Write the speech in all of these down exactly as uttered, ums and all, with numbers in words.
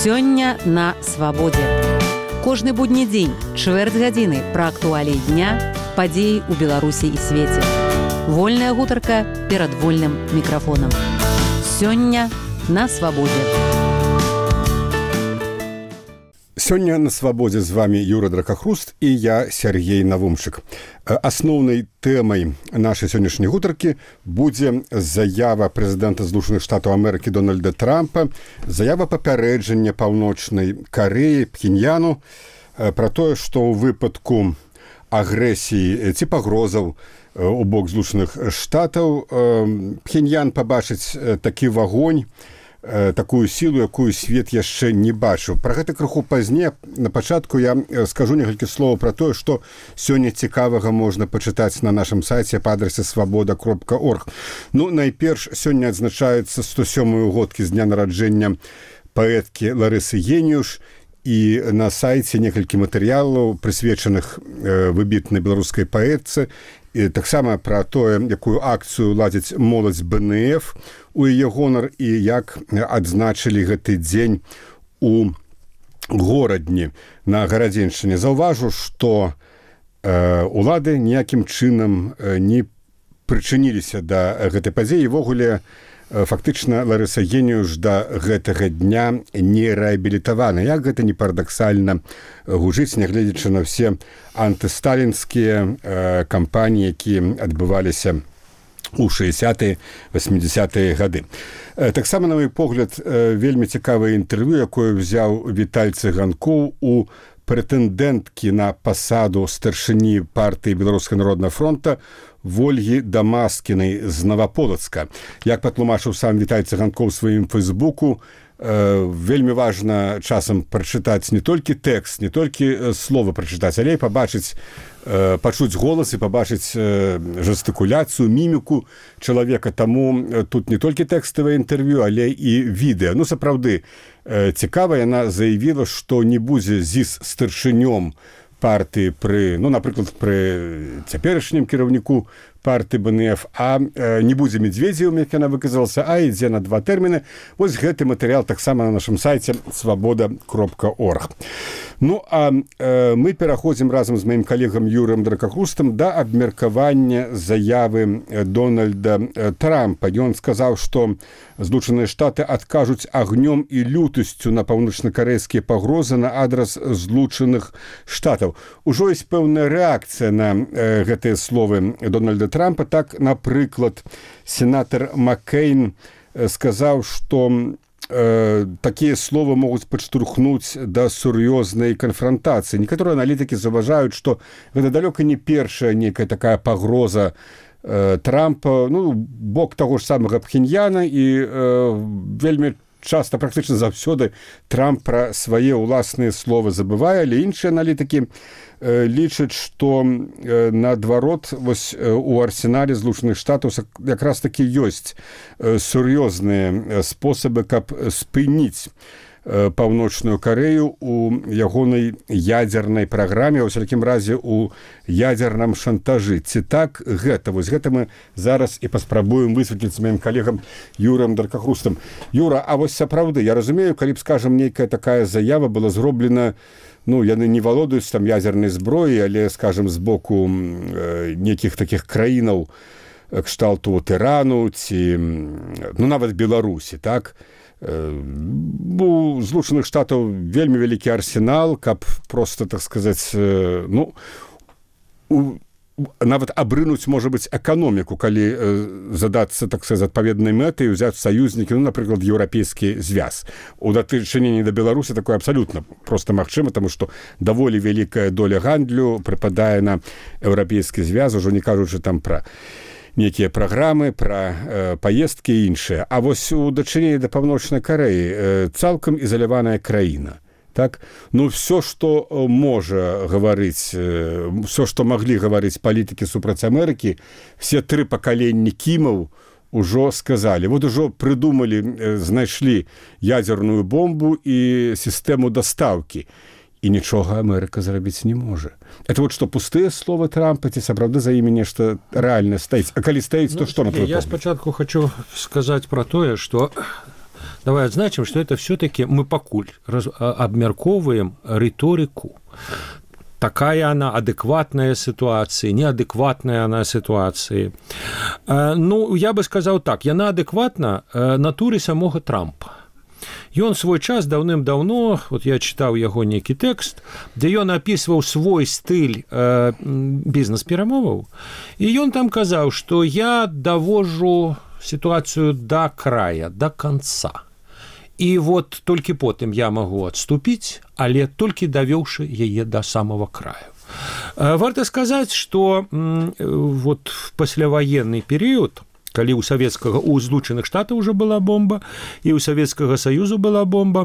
Сёння на свабодзе. Кожны будні дзень, чвэрць гадзіны пра актуаліі дня, падзеі ў Беларусі і свеце. Вольная гутарка перад вольным мікрафонам. Сёння на свабодзе. Сёння на свабодзе з вами Юра Дракахруст і я Сергей Навумчык. Асноўнай тэмай нашай сённяшняй гутаркі будзе заява прэзідэнта Злучаных Штатаў Амерыкі Дональда Трампа, заява папярэджання Паўночнай Карэі, Пхеньяну пра тое, што ў выпадку агрэсіі ці пагрозаў у бок Злучаных Штатаў Пхеньян пабачыць такі вагонь, такую сілу, якую свет яшчэ не бачыў. Пра гэта крыху пазней. На пачатку я скажу некалькі словаў пра тое, што сёння цікавага можна пачытаць на нашым сайце па адрасе свабода кропка орг. Ну, найперш, сёння адзначаецца сто сёмыя годкі з дня нараджэння паэткі Ларысы Геніюш, і на сайце некалькі матэрыялаў, прысвечаных выбітнай беларускай паэтцы, і таксама пра тое, якую акцыю ладзіць моладзь бэ эн эф у яе гонар і як адзначылі гэты дзень у горадні на Гарадзеншчыне. Заўважу, што э, улады ніякім чынам не прычыніліся да гэтай падзеі. Івогуле, фактычна Ларыса Геніюш да гэтага дня не рэабілітавана. Як гэта не парадаксальна гучыць, нягледзячы на все антысталінскія э, кампаніі, якія адбываліся у шэсцятыя васьмідзясятыя гады. Э, таксама, на мой погляд, э, вельмі цікавае інтэрв'ю, якое взяў Віталь Цыганкоў у прэтэндэнткі на пасаду старшыні партыі Беларускага народнага фронта Вольгі Дамаскінай з Наваполацка. Як патлумачыў сам Віталь Цыганкоў у сваім фэйсбуку, э, вельмі важна часам прачытаць не толькі тэкст, не толькі слова прачытаць, але і пабачыць, э, пачуць голас і пабачыць э, жестыкуляцыю, міміку чалавека. Таму тут не толькі тэкставае інтэрв'ю, але і відэа. Ну, сапраўды, э, цікава, яна заявіла, што не будзе зіс старшынём партыі пры, ну, напрыклад, пры цяперашнім кіраўніку партыі бэ эн эф, а э, не будзе Медведзевым, як яна выказалася, а ідзе на два тэрміны. Вось гэты матэрыял таксама на нашым сайце свабода кропка орг. Ну, а э, мы пераходзім разам з маім калегам Юрым Дракахрустам да абмеркавання заявы Дональда Трампа. Ён сказаў, што Злучаныя Штаты адкажуць агнём і лютасцю на паўночнакарэйскія пагрозы на адрас Злучаных Штатаў. Ужо ёсць пэўная рэакцыя на э, гэтыя словы Дональда Трампа. Так, напрыклад, сенатар Маккейн сказаў, што э, такія словы могуць падштурхнуць да сур'ёзнай канфрантацыі. Некаторыя аналітыкі заўважаюць, што гэта далёка не першая нейкая такая пагроза э, Трампа, ну, бок таго ж самага Пхеньяна, і э, вельмі часта, практычна заўсёды, Трамп пра свае ўласныя словы забывае, але іншыя аналітыкі э, лічаць, што э, наадварот, вось э, у арсенале Злучаных Штатаў якраз такі ёсць э, сур'ёзныя спосабы, каб спыніць э, Паўночную Карэю у ягонай ядзернай праграме, у усялякім разе у ядзерным шантажы. Ці так гэта? Вось гэта мы зараз і паспрабуем высветліць з маім калегам Юрам Дракахрустам. Юра, а вось сапраўды, я разумею, калі б, скажам, нейкая такая заява была зроблена, ну, яны не валодаюць там ядзернай зброі, але, скажам, з боку э, нейкіх такіх краінаў кшталту Ірану ці, ну, нават Беларусі, так? У Злучаных Штатаў вельмі вялікі арсенал, каб просто, так сказаць, ну, у, нават абрынуць, можа быць, эканоміку, калі э, задацца, так сказаць, адпаведнай мэтай, узяць саюзнікі, ну, напрыклад, еўрапейскі звяз. У датычыненні да Беларусі такое абсалютна проста магчыма, таму што даволі вялікая доля гандлю прыпадае на еўрапейскі звяз, ужо не кажучы там пра нейкія праграмы, пра э, паездкі і іншыя. А вось у дачыненні да Паўночнай Карэі э, цалкам ізаляваная краіна. Так? Ну, все, што можа гаварыць, э, все, што маглі гаварыць палітыкі супраць Амерыкі, все тры пакаленні Кімаў ужо сказалі. Вот ужо прыдумалі, э, знайшлі ядзерную бомбу і сістэму дастаўкі. І нічога Амерыка зрабіць не можа. Это вот што пустыя словы Трампа, ці сапраўды за імі нешта рэальна стаіць. А калі стаіць, то ну, што на твой Я погляд? спачатку хочу сказаць пра тое, што давай отзначим, что это все-таки мы покуль раз, обмярковываем риторику. Такая она адекватная ситуация, неадекватная она ситуация. Ну, я бы сказал так, яна адекватна натуры самого Трампа. Ён свой час даўным-даўно, вот я чытаў яго нейкі тэкст, дзе ён апісваў свой стыль э, бізнес-перамоваў, і ён там казаў, што я давожу сітуацыю да края, да канца. І вот толькі потым я магу адступіць, але толькі давёўшы яе да самого краю. Э, варта сказаць, што э, вот в пасляваенны перыяд, калі ў савецкага у Злучаных Штатаў уже была бомба і ў Савецкага Саюзу была бомба,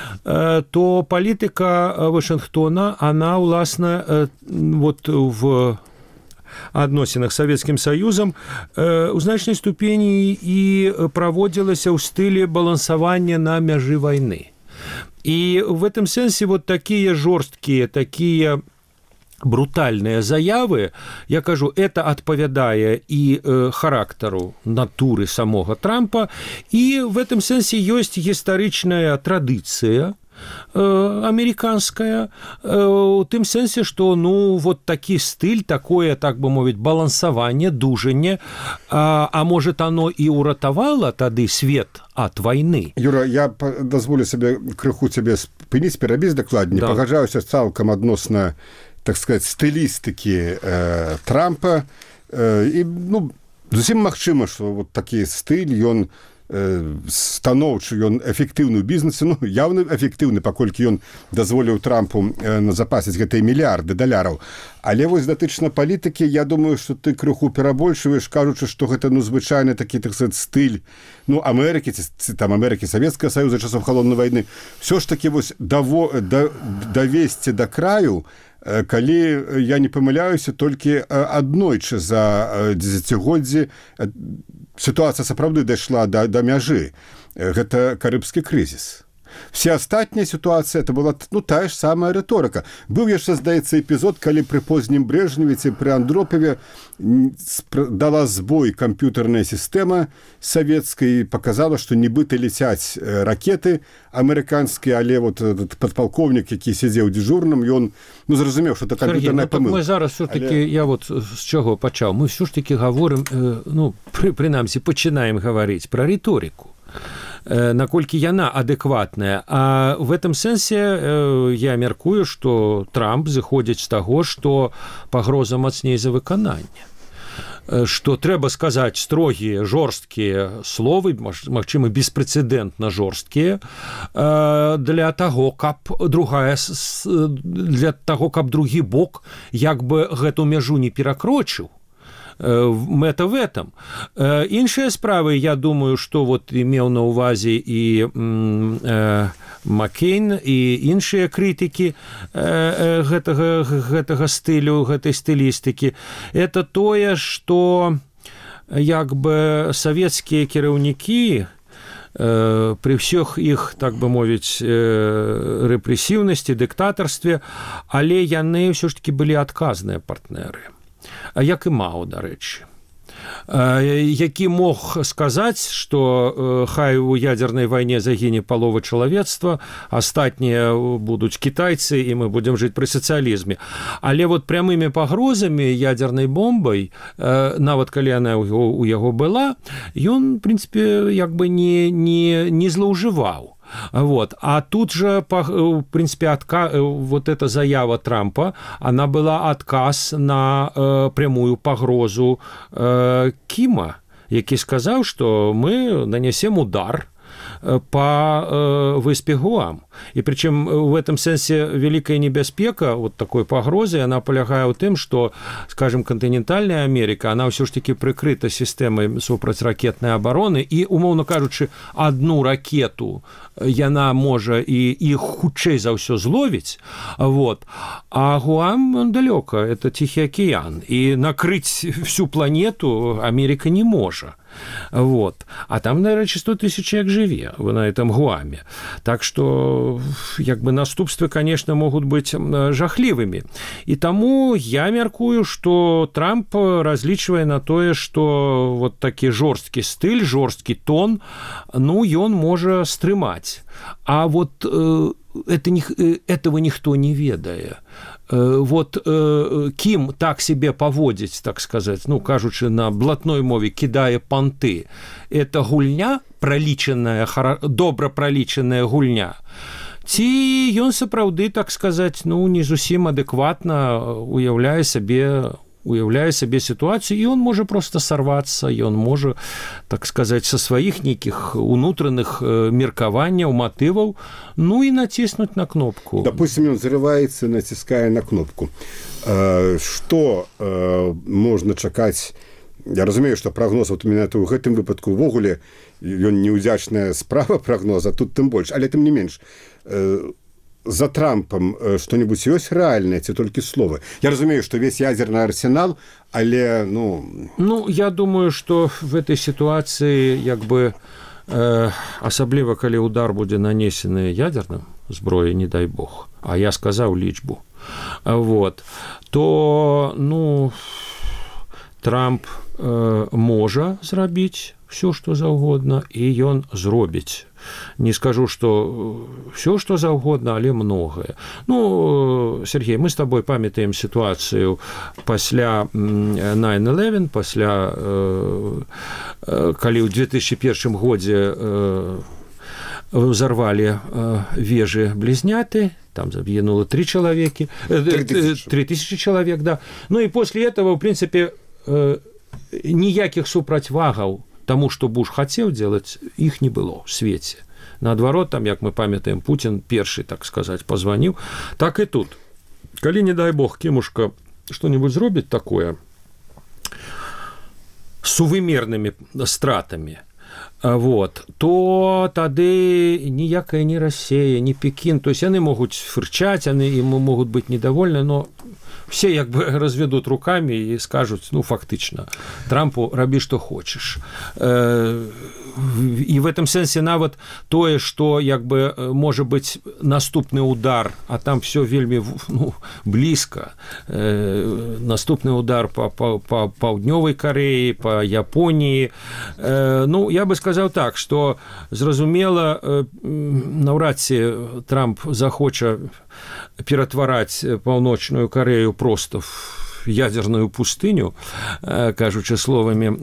то палітыка Вашынгтона, она уласна вот в адносінах з Савецкім Саюзам у значнай ступені і праводзілася ў стылі балансавання на мяжы вайны. І в этом сэнсе вот такія жорсткія, такія брутальные заявы, я кажу, это адпавядае і э, характару натуры самого Трампа, і в этом сэнсе ёсць гістарычная традыцыя э, американская, э, у тым сэнсе, што ну вот такі стыль, такое, так бы мовіць, балансаванне, дужанне, а, а может оно і ўратавала тады свет ад вайны. Юра, я дазволю сабе крыху цябе спыніць, перабіць дакладней, да. Пагаджаюся цалкам адносна, так сказать, стылістыкі э, Трампа. Э, і, ну, зусім магчыма, што вот такі стыль, ён э, станоўчы, ён эфектыўны ў бізнесе, ну, явна эфектыўны, паколькі ён дазволіў Трампу э, назапасіць гэтыя мільярды даляраў. Але вось датычна палітыкі, я думаю, што ты крыху перабольшваеш, кажучы, што гэта, ну, звычайны такі, так сказать, стыль, ну, Амерыкі, ці там Амерыкі, Савецкага Саюза, часоў халоднай вайны. Всё ж такі вось даво, да, давесці да краю, калі я не памыляюся, толькі аднойчы за дзесяцігоддзі сітуацыя сапраўды дайшла да, да мяжы. Гэта карыбскі крызіс. Все астатняя ситуация, это была, ну, тая ж самая риторика. Был яшчэ, здаецца, эпизод, калі при позднім Брежневе ці при Андропове дала сбой компьютерная система советская и показала, что нібыта летяць ракеты американские, але вот этот подполковник, які сидзеў дежурным, ён, ну, зразумеў, что это компьютерная Сергей, ну, помылка. Мы зараз все-таки, але... я вот с чего пачаў, мы все ж таки говорим, ну, при, принамсі, починаем говорить про риторику. Наколькі яна адэкватная. А в этом сэнсе я мяркую, што Трамп зыходзіць з таго, што пагроза мацней за выкананне. Што трэба сказаць строгія, жорсткія словы, магчыма, беспрэцэдэнтна жорсткія, для таго, каб другая, для таго, каб другі бок як бы гэту мяжу не перакрочыў. Мэта в этом. Іншыя справы, я думаю, што вот имеў на ўвазе і э, Маккейн, і іншыя крытыкі э, гэтага, гэтага стылю, гэтай стылістыкі. Это тое, што як бы савецкія кіраўнікі э, при ўсіх іх, так бы мовіць, э, рэпрэсіўнасці, дыктатарстве, але яны ўсё ж такі былі адказныя партнеры. Як і Мао, дарэчы, які мог сказаць, што хай у ядзернай вайне загіне палова чалавецтва, астатнія будуць кітайцы, і мы будзем жыць пры сацыялізме. Але вот прямымі пагрозамі ядзернай бомбай, нават калі яна ў яго была, ён, в прынцыпе, як бы не, не, не злоўжываў. Вот. А тут же, в принципе, отка... вот эта заява Трампа, она была отказ на э, прямую погрозу э, Кима, які сказал, что мы нанесем удар по э, выспе Гуам. И причем в этом сенсе великая небяспека вот такой погрозы, она полягае ў тым, что, скажем, континентальная Америка, она ўсё ж таки прыкрыта системой супрацьракетной обороны, и, умоўно кажучы, одну ракету яна можа и их хутчэй за ўсё зловіць, вот. А Гуам далёка, это Тихий океан, и накрыть всю планету Америка не можа. Вот. А там, нарэчы, сто тысяч человек жыве на этом Гуаме. Так что, як бы, наступствы, конечно, могут быть жахливыми. И тому я мяркую, что Трамп различивая на тое, что вот такі жорсткі стыль, жорсткі тон, ну, ён можа стрымаць. А вот э, это, этого никто не ведае. Вот кім так себе паводзіць, так сказаць, ну, кажучы на блатной мове, кідае панты, это гульня пралічаная, добра пралічаная гульня, ці ён сапраўды, так сказаць, ну, не зусім адэкватна уяўляе сабе уяўляе сабе сітуацыю, і он можа просто сарвацца, ён можа, так сказаць, са сваіх нейкіх унутраных меркаванняў, матываў, ну і націснуць на кнопку. Допустим, ён зарываецца, націскае на кнопку. Што можна чакаць? Я разумею, што прагноз вот менавіта ў гэтым выпадку ўвогуле ён неўдзячная справа прагноза, тут тым больш, але тым не менш. За Трампом что-нибудь есть реальное, ці только слово? Я разумею, что весь ядерный арсенал, але, ну... Ну, я думаю, что в этой ситуации, як бы, э, асабліва, калі удар будзе нанесены ядерным зброей, не дай бог, а я сказаў лічбу, вот, то, ну, Трамп э, можа зрабіць все, что заўгодна, і ён зробіць. Не скажу, что все, что заўгодна, але многое. Ну, Сергей, мы с тобой памятаем ситуацию пасля найн элевен, пасля, калі ў две тысячи першым годзе взорвали вежы близняты, там загинуло три человека, три тысячи человек, да. Ну и после этого, в принципе, ніякіх супрацьвагаў тому, что Буш хотел делать, их не было в свете. Наадварот, там, як мы памятаем, Путин перший, так сказать, позвонил. Так и тут. Калі, не дай бог, кемушка что-нибудь зробіць такое с сувымерными стратами, вот, то тады ніякая не Россия, не Пекин, то есть они могут фырчать, они ему могут быть недовольны, но все як бы разведут руками и скажут, ну, фактично, Трампу рабі, что хочешь. И в этом сенсе нават тое, что як бы может быть наступный удар, а там все вельмі, ну, близко. Наступный удар по, по, по Паўднёвай Кореі, по Японии. Ну, я бы сказал так, что зразумела, наўрад ці Трамп захоча ператвараць Паўночную Корею просто в ядерную пустыню, кажучы словамі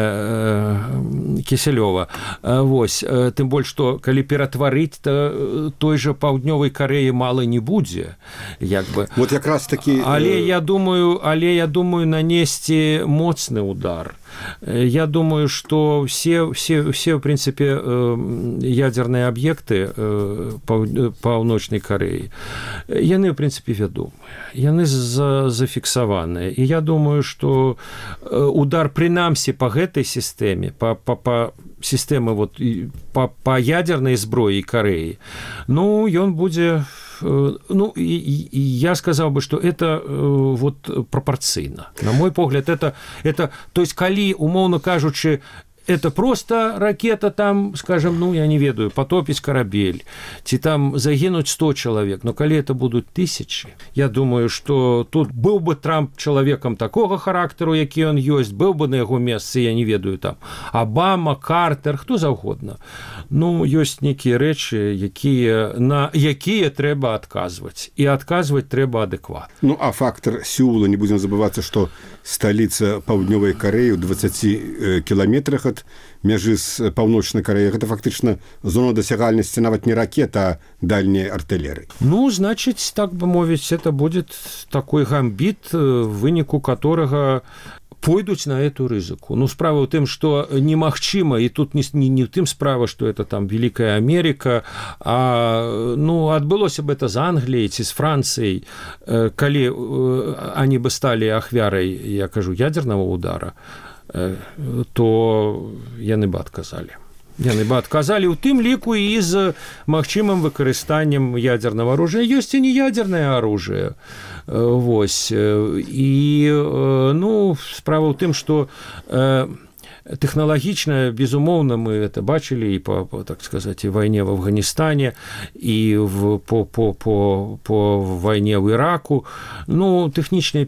Кісялёва. Вось, тым больш, што калі ператварыць, то той жа Паўднёвай Кареі мала не будзе, як бы. Вот якраз такі... Але я думаю, але я думаю нанесці моцны удар. Я думаю, что все, все, все, в принципе, ядерные объекты Паўночнай Кореі, яны, в принципе, вядомыя, яны зафіксаваныя. И я думаю, что удар, прынамсі, по гэтай сістэме, по, по, по сістэмы вот, по, по ядернай зброі Кореі, ну, ён будзе... Ну, и, и я сказал бы, что это вот пропорцийно. На мой погляд, это, это то есть, калі, умоўно кажучы, это просто ракета там, скажем, ну, я не ведаю, потопить корабель, ці там загинуть сто человек, но калі это будут тысячи, я думаю, что тут был бы Трамп человеком такого характеру, які он ёсць, был бы на яго месцы, я не ведаю, там, Обама, Картер, хто заўгодна. Ну, ёсць нейкія рэчы, якія, на якія трэба адказваць, і адказваць трэба адэкватна. Ну, а фактор Сеула, не будем забываться, что столица Паўднёвай Кореі ў двадцати километрах от межы з Паўночнай Кареяй, гэта фактычна зона дасягальнасці нават не ракет, а дальняй артиллерии. Ну, значит, так бы мовіць, это будет такой гамбит, в выніку которого пойдуць на эту рызыку. Ну, справа ў тым, што немагчыма, і тут не, не, не ў тым справа, што это там Великая Америка, а, ну, адбылося бы это з Англіяй ці з Францыяй, калі они бы стали ахвярай, я кажу, ядерного удара, то яны бы адказалі. Яны бы адказалі ў тым ліку і з магчымым выкарыстаннем ядерного оружия. Ёсць і не ядерное оружие. Вось. І, ну, справа ў тым, што Технологично, безумовно, мы это бачили и по, по, так сказать, и войне в Афганистане, и в, по, по, по, по войне в Ираку. Ну, технічныя